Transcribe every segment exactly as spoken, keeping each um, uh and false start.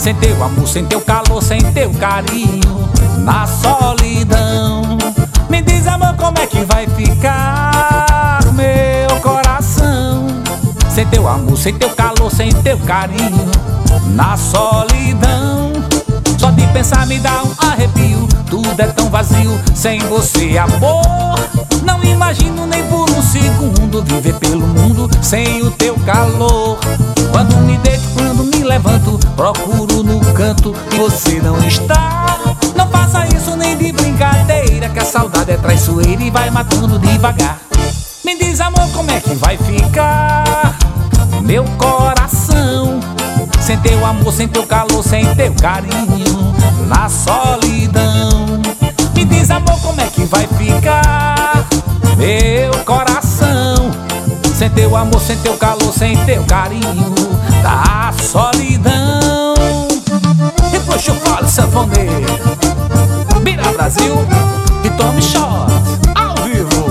sem teu amor, sem teu calor, sem teu carinho, na solidão. Me diz, amor, como é que vai ficar meu coração? Sem teu amor, sem teu calor, sem teu carinho, na solidão. Só de pensar me dá um arrepio, tudo é tão vazio sem você, amor. Não imagino nem por um segundo viver pelo mundo sem o teu calor. Quando me deito, quando me levanto, procuro no canto e você não está. Não faça isso nem de brincadeira, que a saudade é traiçoeira e vai matando devagar. Me diz, amor, como é que vai ficar meu coração? Sem teu amor, sem teu calor, sem teu carinho, na solidão. Me diz, amor, como é que vai ficar meu coração? Sem teu amor, sem teu calor, sem teu carinho, da solidão. E puxa o fole, sanfoneiro, Bira Brasil e tome shot ao vivo.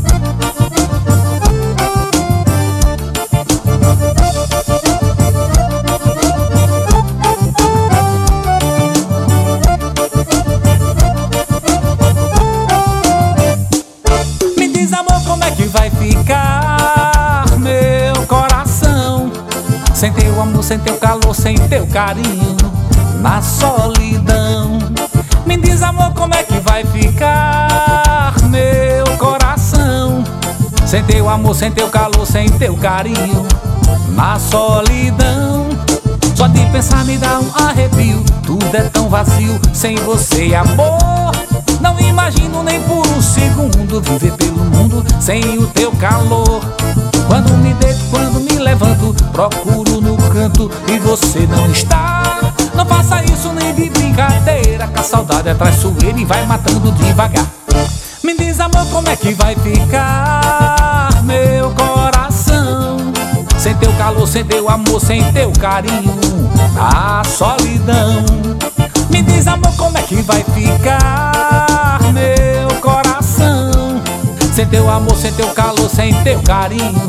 Me diz, amor, como é que vai ficar meu coração? Sem teu amor, sem teu calor, sem teu carinho, na solidão. Me diz, amor, como é que vai ficar meu coração? Sem teu amor, sem teu calor, sem teu carinho, na solidão. Só de pensar me dá um arrepio, tudo é tão vazio sem você, amor. Não imagino nem por um segundo viver pelo mundo sem o teu calor. Quando me deito, quando me levanto, procuro no canto e você não está. Não faça isso nem de brincadeira, que a saudade é traiçoeira e vai matando devagar. Me diz, amor, como é que vai ficar meu coração? Sem teu calor, sem teu amor, sem teu carinho, na solidão. Me diz, amor, como é que vai ficar meu coração? Sem teu amor, sem teu calor, sem teu carinho,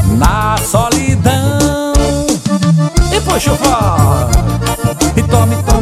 na solidão. E puxa o fole e tome, tome.